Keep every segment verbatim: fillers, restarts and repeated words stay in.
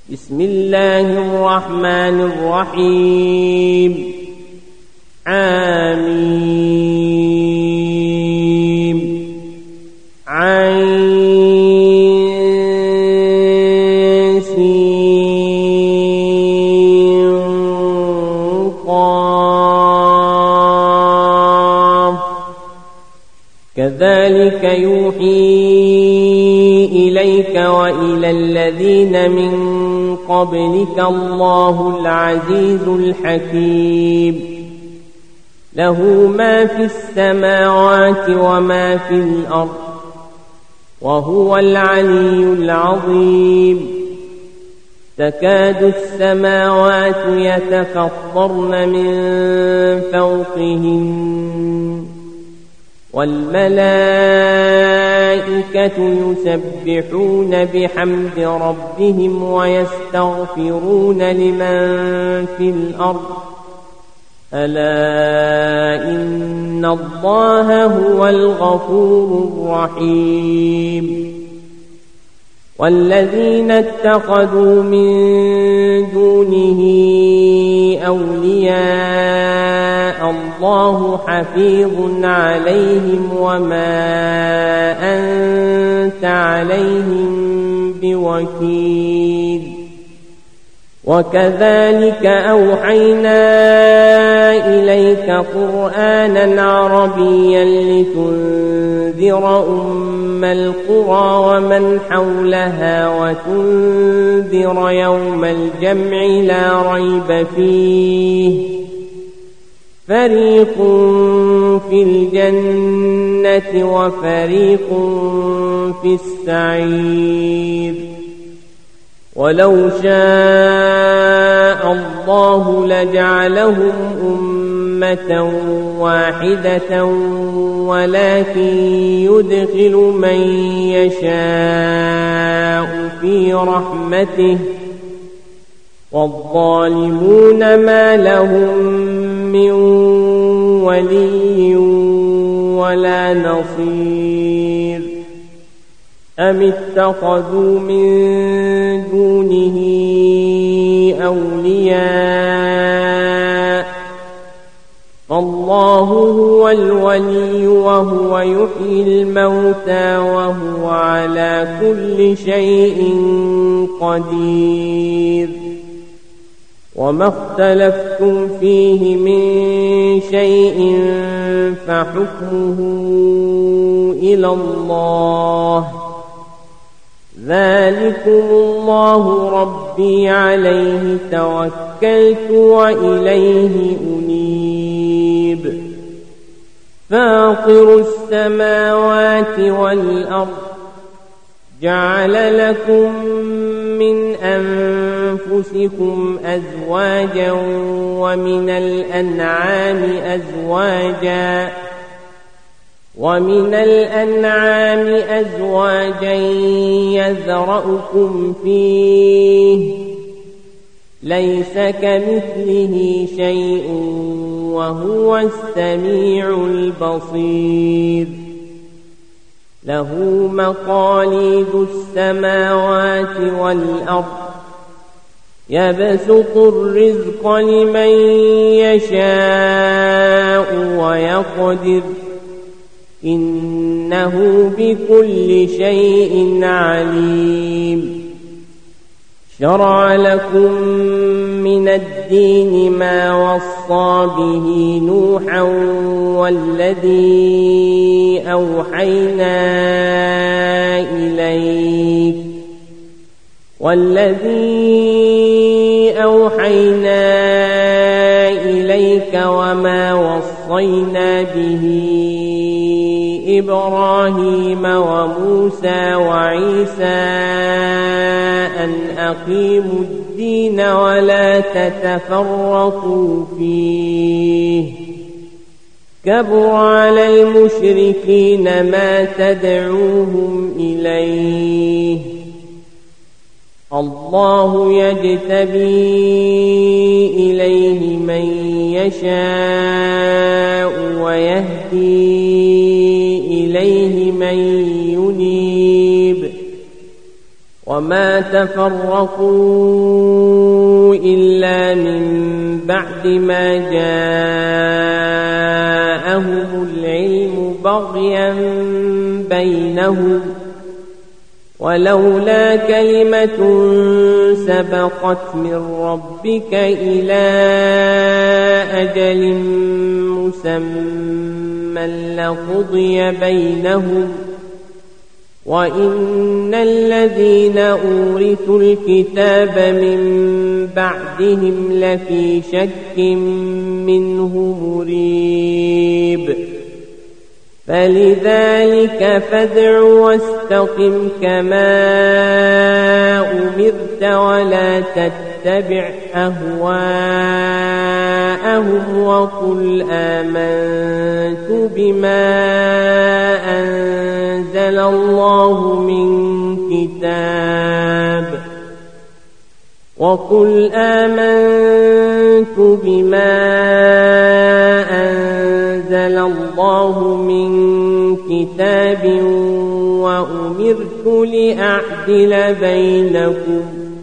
بسم الله الرحمن الرحيم آمين عين سين قاف كذلك يوحي إليك وإلى الذين من قبلك الله العزيز الحكيم له ما في السماوات وما في الأرض وهو العلي العظيم تكاد السماوات يتفطرن من فوقهن والملائكة يسبحون بحمد ربهم ويستغفرون لمن في الأرض ألا إن الله هو الغفور الرحيم والذين اتخذوا من دونه أولياء الله حفيظ عليهم وما أنت عليهم بوكيل وكذلك أوحينا إليك قرآنا عربيا لتنذر أم القرى ومن حولها وتنذر يوم الجمع لا ريب فيه فريق في الجنة وفريق في السعير ولو شاء الله لجعلهم أمة واحدة ولكن يدخل من يشاء في رحمته والظالمون ما لهم من ولي ولا نصير أم اتخذوا من دونه أولياء فالله هو الولي وهو يحيي الموتى وهو على كل شيء قدير وما اختلفتم فيه من شيء فحكمه إلى الله ذلكم الله ربي عليه توكلت وإليه أنيب فاطر السماوات والأرض جعل لكم من أنفسكم أزواجا ومن الأنعام أزواجا ومن الأنعام أزواجا يذرأكم فيه ليس كمثله شيء وهو السميع البصير له مقاليد السماوات والأرض يبسط الرزق لمن يشاء ويقدر إنه بكل شيء عليم شرع لكم من الدين ما وصى به نوحا والذي أوحينا إليك والذي أوحينا إليك وما وصينا به إبراهيم وموسى وعيسى أن أقيموا الدين ولا تتفرقوا فيه كبر على المشركين ما تدعوهم إليه الله يجتبي إليه من يشاء ويهدي إليه من ينيب وما تفرقوا إلا من بعد ما جاءهم العلم بغيا بينهم ولولا كلمة سبقت من ربك إلى أجل مسمى لقضي بينهم وإن الذين أورثوا الكتاب من بعدهم لفي شك منه مريب فلذلك فادع واستقم كما أمرت ولا تتبع أهواءهم وقل آمنت بما أنزل الله من كتاب وقل آمنت بما أنزل الله من كتاب وأمرت لأعدل بينكم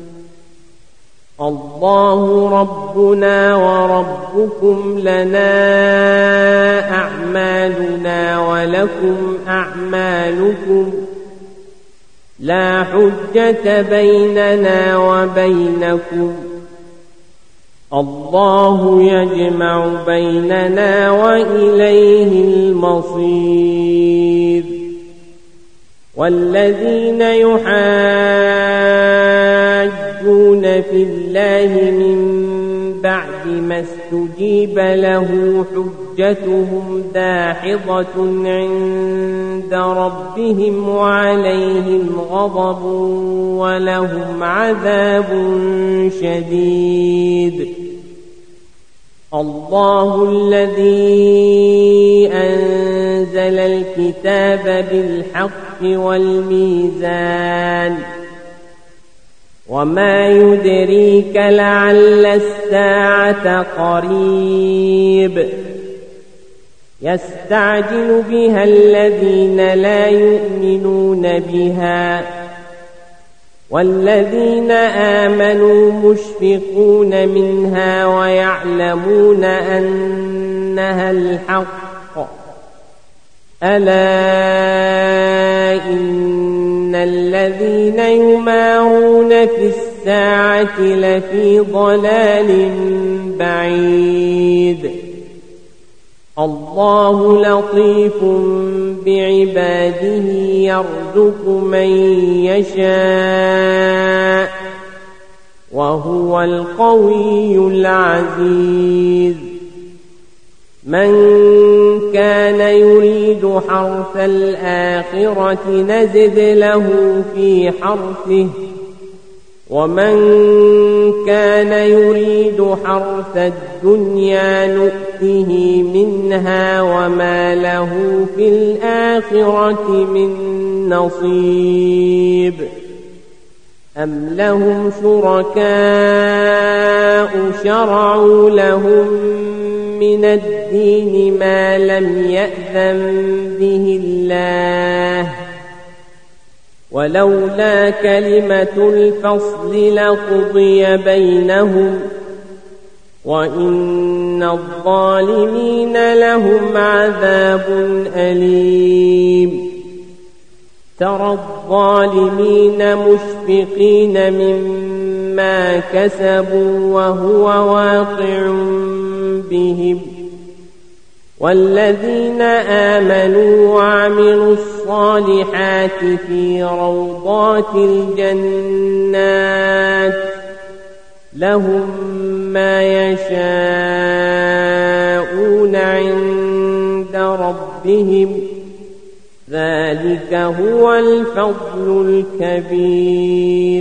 الله ربنا وربكم لنا أعمالنا ولكم أعمالكم لا حجة بيننا وبينكم الله يجمع بيننا وإليه المصير والذين يحاجون في الله من بعد ما استجيب له حجتهم داحضة عند ربهم وعليهم غضب ولهم عذاب شديد الله الذي أنزل الكتاب بالحق والميزان وما يدريك لعل الساعة قريب يستعجل بها الذين لا يؤمنون بها والذين آمنوا مشفقون منها ويعلمون أنها الحق ألا إن الذين يمارون في الساعة لفي ضلال بعيد الله لطيف بعباده يرزق من يشاء وهو القوي العزيز من كان يريد حرث الآخرة نزد له في حرثه ومن كان يريد حرث الدنيا نؤته منها وما له في الآخرة من نصيب أم لهم شركاء شرعوا لهم من الدين ما لم يأذن به الله ولولا كلمة الفصل لقضي بينهم وإن الظالمين لهم عذاب أليم ترى الظالمين مشفقين مما كسبوا وهو واقع بهم والذين آمنوا وعملوا الصالحات في روضات الجنات لهم ما يشاءون عند ربهم ذلك هو الفضل الكبير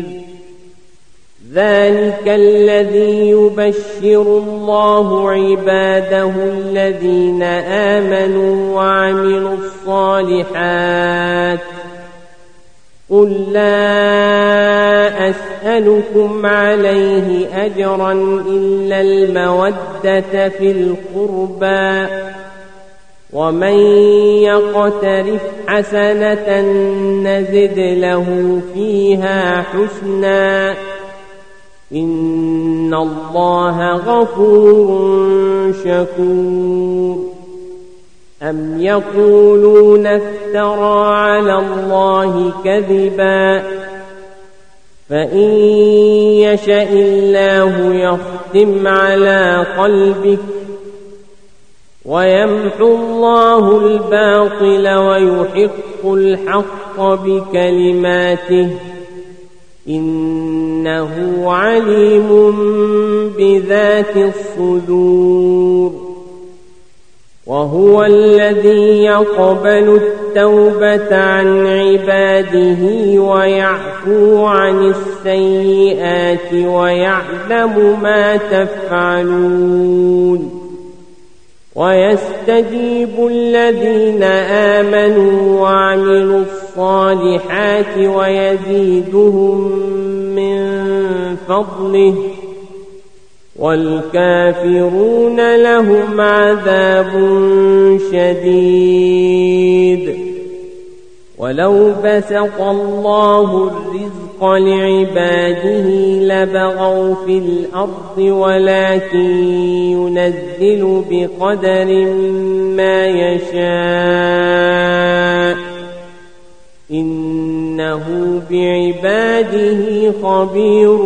ذلك الذي يبشر الله عباده الذين آمنوا وعملوا الصالحات قل لا أسألكم عليه أجرا إلا المودة في القربى ومن يقترف حسنة نزد له فيها حسنا إن الله غفور شكور أم يقولون افترى على الله كذبا فإن يشأ الله يختم على قلبك ويمحو الله الباطل ويحق الحق بكلماته إنه عليم بذات الصدور وهو الذي يقبل التوبة عن عباده ويعفو عن السيئات ويعلم ما تفعلون ويستجيب الذين آمنوا وعملوا الصالحات ويزيدهم من فضله والكافرون لهم عذاب شديد ولو بسط الله الرزق لعباده لبغوا في الأرض ولكن ينزل بقدر ما يشاء إنه بعباده خبير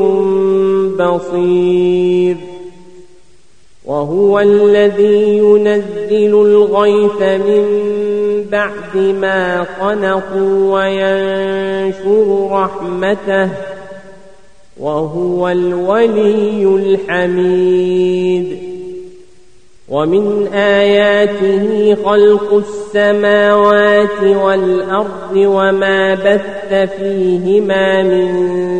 بصير وهو الذي ينزل الغيث من بعد ما قنطوا وينشر رحمته وهو الولي الحميد ومن آياته خلق السماوات والأرض وما بث فيهما من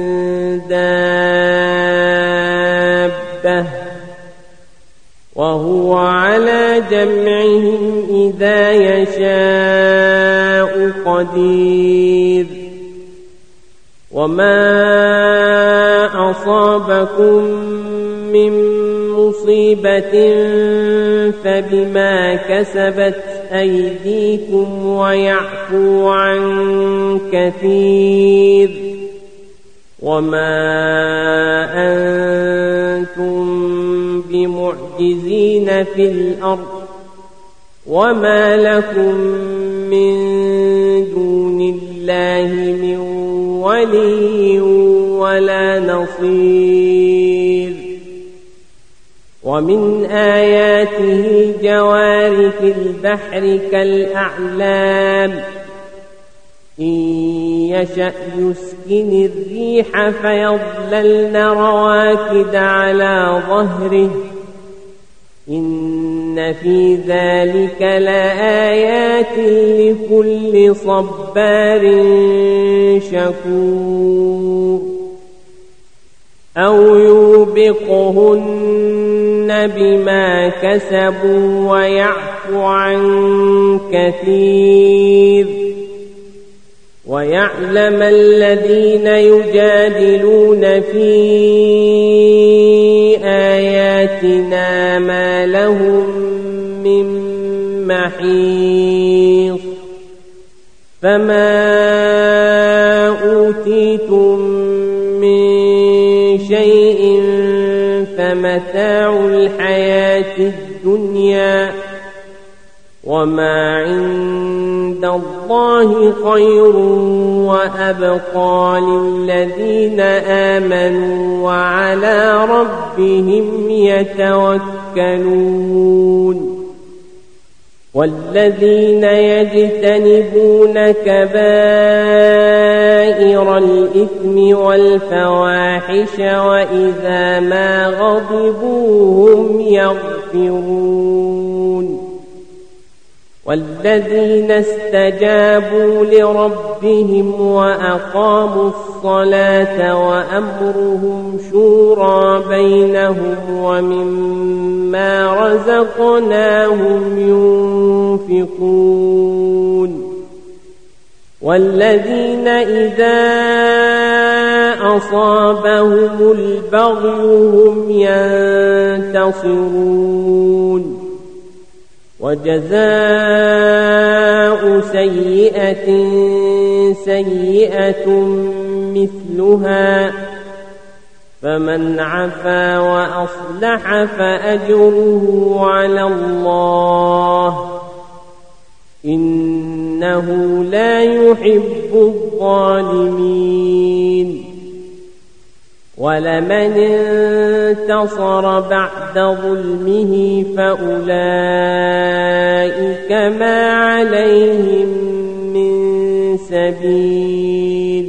دابة وهو على جمعهم إذا يشاء قدير وما أصابكم من مصيبة فبما كسبت أيديكم ويعفو عن كثير وما أنتم بمعجزين في الأرض وما لكم من دون الله من ولي ولا نصير ومن آياته جوار في البحر كالأعلام إن يشأ يسكن الريح فيظللن رواكد على ظهره إن في ذلك لآيات لكل صبار شكور أو يوبقهن بما كسبوا ويعفو عن كثير ويعلم الذين يجادلون في آياتنا ما لهم من محيص فما أوتيتم من شيء فمتاع الحياة الدنيا وما عند الله خير وأبقى للذين آمنوا وعلى ربهم يتوكلون والذين يجتنبون كبائر الإثم والفواحش وإذا ما غضبوا هم يغفرون والذين استجابوا لربهم وأقاموا الصلاة وأمرهم شورى بينهم ومما رزقناهم ينفقون والذين إذا أصابهم البغي هم ينتصرون وجزاء سيئة سيئة مثلها فمن عفا وأصلح فأجره على الله إنه لا يحب الظالمين ولمن انتصر بعد ظلمه فأولئك ما عليهم من سبيل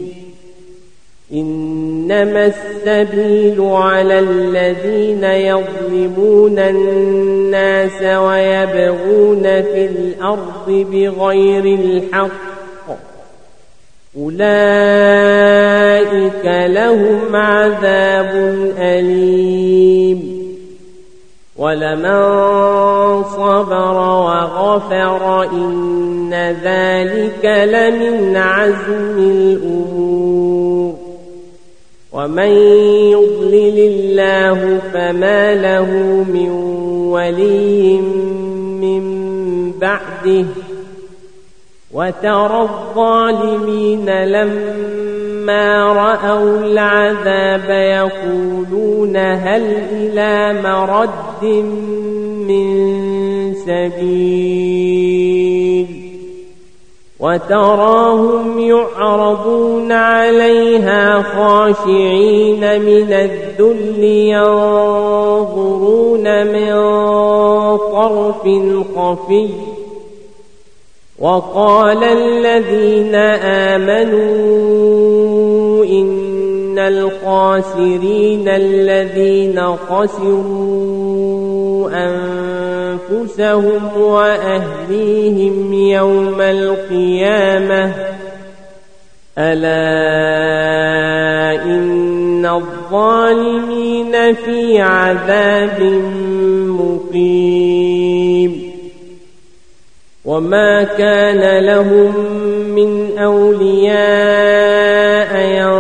إنما السبيل على الذين يظلمون الناس ويبغون في الأرض بغير الحق أولئك لهم عذاب أليم ولمن صبر وغفر إن ذلك لمن عزم الأمور ومن يضلل الله فما له من ولي من بعده وترى الظالمين لما رأوا العذاب يقولون هل إلى مرد من سبيل وتراهم يعرضون عليها خاشعين من الذل ينظرون من طرف خفي وقال الذين آمنوا إن الخاسرين الذين خسروا أنفسهم وأهليهم يوم القيامة ألا إن الظالمين في عذاب مقيم وما كان لهم من أولياء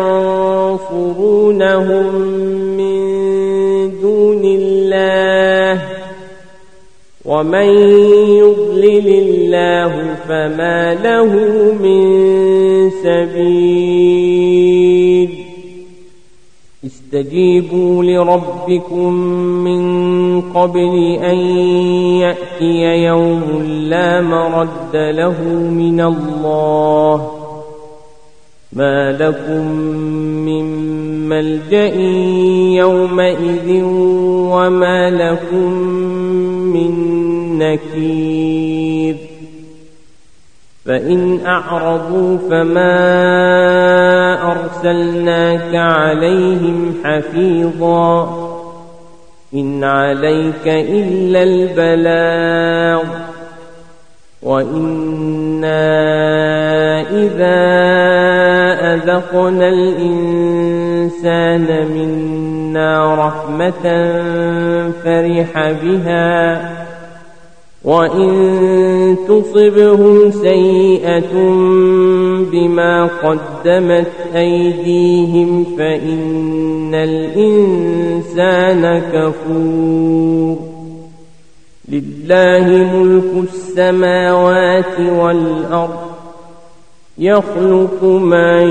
ينصرونهم من دون الله ومن يضلل الله فما له من سبيل استجيبوا لربكم من قبل أن يأتي يوم لا مرد له من الله ما لكم من ملجأ يومئذ وما لكم من نكير فإن أعرضوا فما أرسلناك عليهم حفيظا إن عليك إلا البلاغ وإنا إذا أذقنا الإنسان منا رحمة فرح بها وإن تصبهم سيئة بما قدمت أيديهم فإن الإنسان كفور لله ملك السماوات والأرض يخلق ما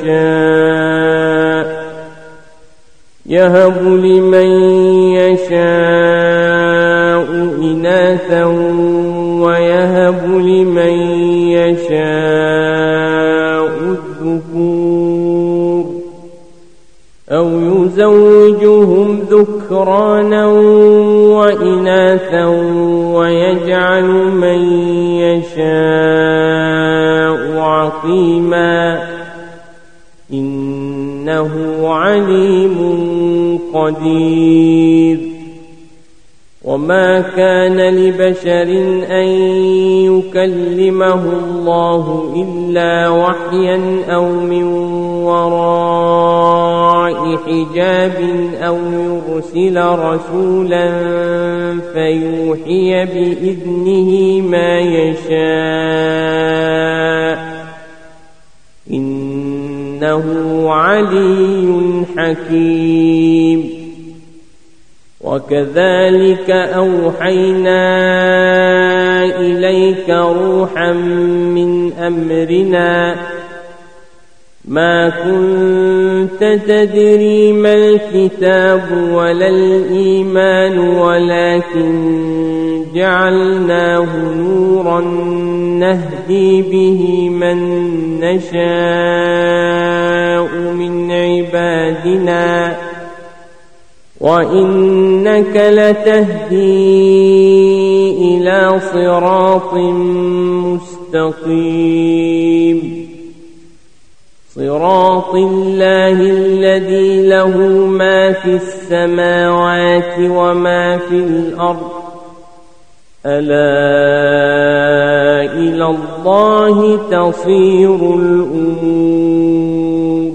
يشاء يهب لمن يشاء إناثا ويهب لمن يشاء الذكور أو يزوجهم ذكرانا وإناثا ويجعل من يشاء عقيما إنه عليم قدير وما كان لبشر أن يكلمه الله إلا وحيا أو من وراء حجاب أو يرسل رسولا فيوحي بإذنه ما يشاء إنه علي حكيم وكذلك أوحينا إليك روحا من أمرنا ما كنت تدري ما الكتاب ولا الإيمان ولكن جعلناه نورا نهدي به من نشاء من عبادنا وإنك لتهدي إلى صراط مستقيم صراط الله الذي له ما في السماوات وما في الأرض ألا إلى الله تصير الأمور